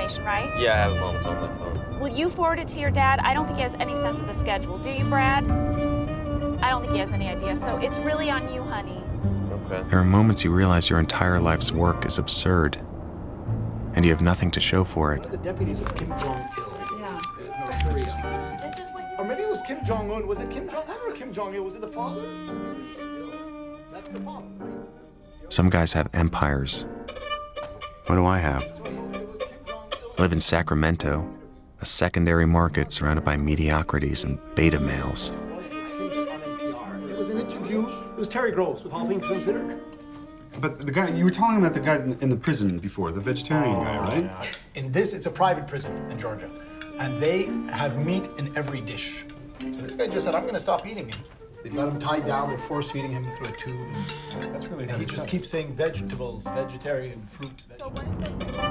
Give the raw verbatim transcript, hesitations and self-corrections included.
information, right? Yeah, I have it, Mom. It's on my phone. Will you forward it to your dad? I don't think he has any sense of the schedule. Do you, Brad? I don't think he has any idea, so it's really on you, honey. Okay. There are moments you realize your entire life's work is absurd, and you have nothing to show for it. One of the deputies of Kim Jong-il. Yeah. Uh, North Korea. This is what you... Or maybe it was Kim Jong-un. Was it Kim Jong-un or Kim Jong-il? Was it the father? That's the father, right? Some guys have empires. What do I have? I live in Sacramento, a secondary market surrounded by mediocrities and beta males. It was an interview. It was Terry Groves with All Things Considered. But the guy, you were telling about the guy in, in the prison before, the vegetarian Oh, guy, right? yeah. In this, it's a private prison in Georgia. And they have meat in every dish. So this guy just said, I'm going to stop eating meat. So they've got him tied down, they're force feeding him through a tube. That's really And he just keeps saying vegetables, vegetarian, fruits, vegetables.